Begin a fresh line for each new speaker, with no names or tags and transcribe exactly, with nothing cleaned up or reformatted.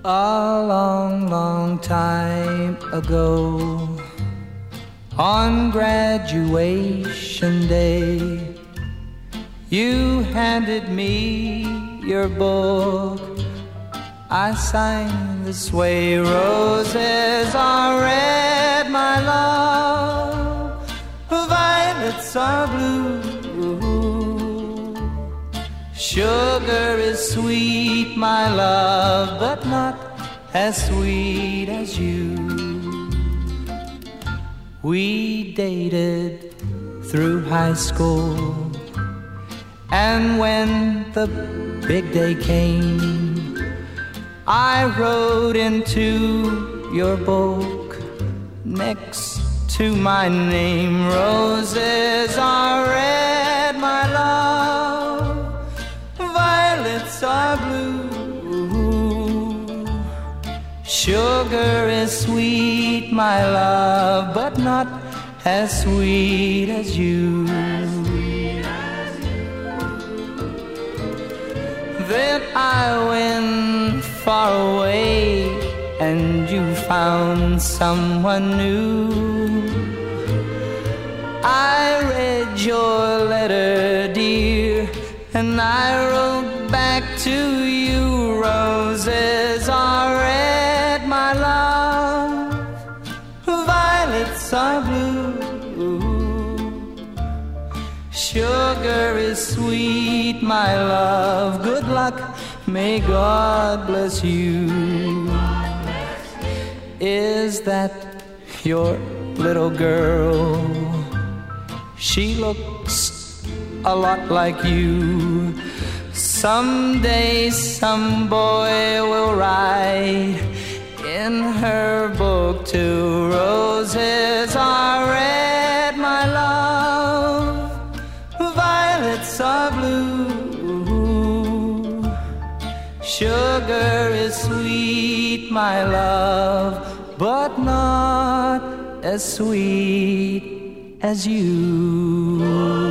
A long, long time ago, on graduation day, you handed me your book. I sang this way: roses are red, my love, violets are blue. Sugar is sweet, my love, but not as sweet as you. We dated through high school, and when the big day came, I wrote into your book next to my name: roses are red, my love, violets are blue. Sugar is sweet, my love, but not as sweet as you. Then I went far away, and you found someone new. I read your letter, dear, and I wrote back to you: roses are red, my love, violets are blue. Sugar is sweet, my love, good luck, may God bless you. Is that your little girl? She looks a lot like you. Someday some boy will write in her book too: roses are red, my love, violets are blue. Sugar is sweet, my love, but not as sweet as you.